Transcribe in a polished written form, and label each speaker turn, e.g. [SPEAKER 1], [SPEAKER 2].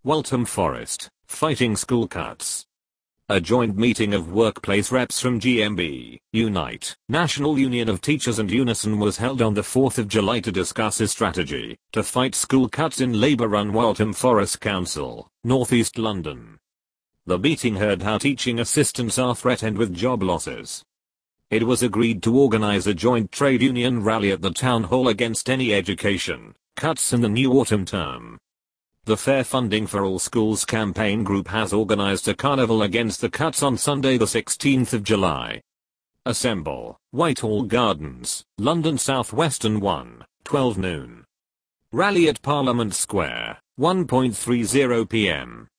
[SPEAKER 1] Waltham Forest, fighting school cuts. A joint meeting of workplace reps from GMB, Unite, National Union of Teachers and Unison was held on the 4th of July to discuss a strategy to fight school cuts in Labour-run Waltham Forest Council, North East London. The meeting heard how teaching assistants are threatened with job losses. It was agreed to organise a joint trade union rally at the town hall against any education cuts in the new autumn term. The Fair Funding for All Schools campaign group has organised a carnival against the cuts on Sunday the 16th of July. Assemble, Whitehall Gardens, London South Western 1, 12 noon. Rally at Parliament Square, 1:30 p.m.